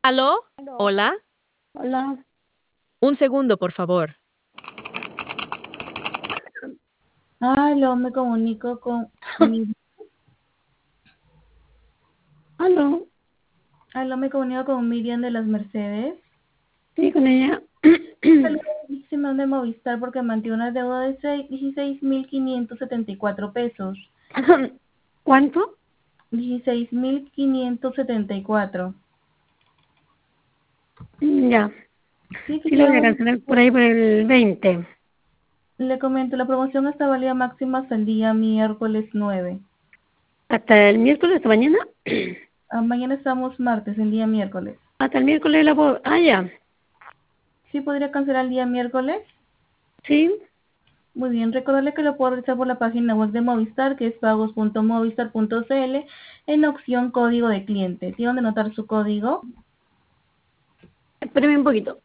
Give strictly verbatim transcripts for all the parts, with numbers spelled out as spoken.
¿Aló? Aló. ¿Hola? Hola. Un segundo, por favor. Aló, me comunico con mi... Aló. Aló, me comunico con Miriam de las Mercedes. Sí, con ella. Se me de Movistar porque mantiene una deuda de dieciséis mil quinientos setenta y cuatro pesos. ¿Cuánto? dieciséis mil quinientos setenta y cuatro. Ya. Sí, Sí, lo voy quisiera a ver. cancelar por ahí por el veinte. Le comento, la promoción está válida máxima hasta el día miércoles nueve. ¿Hasta el miércoles de mañana? Ah, mañana estamos martes, el día miércoles. Hasta el miércoles la puedo... Ah, ya. ¿Sí podría cancelar el día miércoles? Sí. Muy bien, recordarle que lo puedo realizar por la página web de Movistar, que es pagos punto movistar punto cl, en opción código de cliente. ¿Tiene donde anotar su código? Espérame un poquito.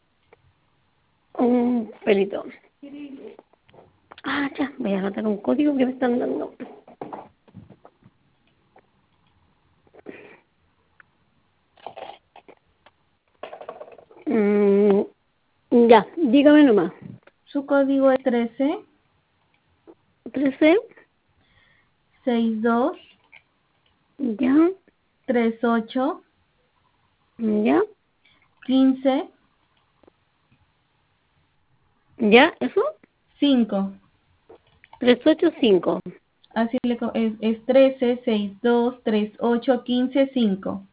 Un pelito. Ah, ya. Voy a anotar un código que me están dando. Mm, ya. Dígame nomás. Su código es trece trece. sesenta y dos Ya. treinta y ocho Ya. quince Ya. ¿Eso? cinco. trescientos ochenta y cinco. Así le co- es, es trece sesenta y dos treinta y ocho quince cinco.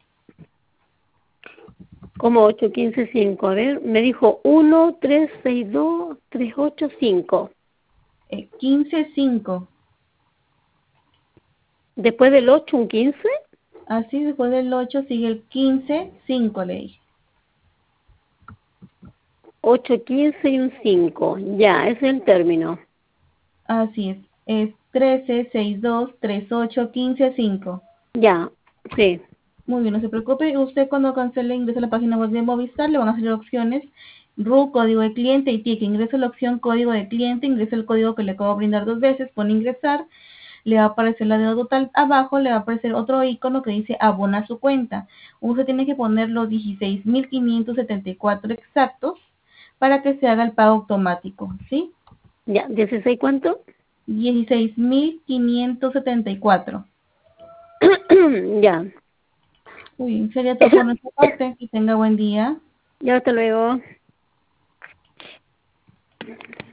Como ocho, quince, cinco. A ver, me dijo uno, tres, seis, dos, tres, ocho, cinco. Eh, quince cinco. Después del ocho, un quince. Así después del ocho sigue el quince cinco, le dije. ocho, quince y un cinco. Ya, ese es el término. Así es. Es trece sesenta y dos treinta y ocho quince cinco. Ya, sí. Muy bien, no se preocupe. Usted cuando cancele ingresa a la página web de Movistar, le van a salir opciones R U, código de cliente y ticket. Ingresa la opción código de cliente, ingresa el código que le acabo de brindar dos veces, pone ingresar, le va a aparecer la deuda total. Abajo le va a aparecer otro icono que dice abona su cuenta. Usted tiene que poner los dieciséis mil quinientos setenta y cuatro exactos para que se haga el pago automático, ¿sí? Ya, dieciséis, ¿cuánto? dieciséis mil quinientos setenta y cuatro. Ya. Muy bien, sería todo por nuestra parte. Que tenga buen día. Ya, hasta luego.